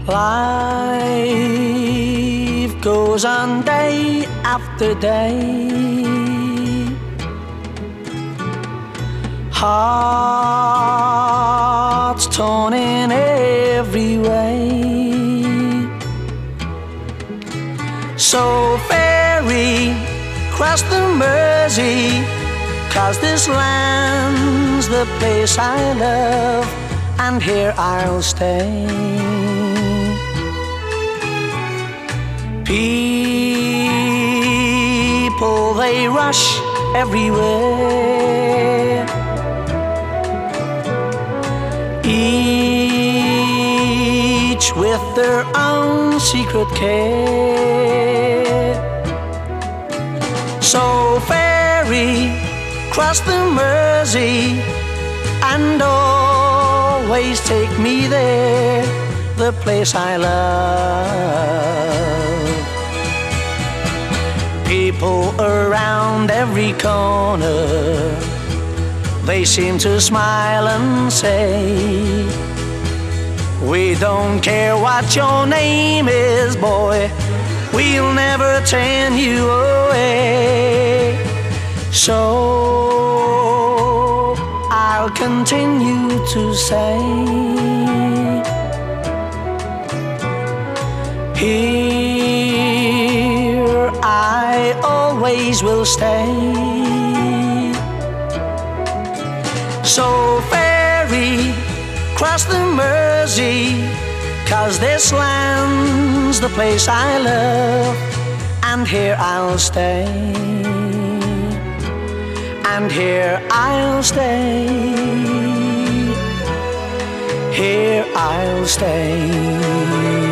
Life goes on day after day. Hearts torn in every way. So ferry cross the Mersey, 'cause this land's the place I love, and here I'll stay. People, they rush everywhere, each with their own secret care. So ferry cross the Mersey and always take me there, the place I love. People around every corner, they seem to smile and say, we don't care what your name is, boy, we'll never turn you away. So I'll continue to say, here I always will stay. So ferry cross the Mersey, 'cause this land's the place I love, and here I'll stay, and here I'll stay, here I'll stay.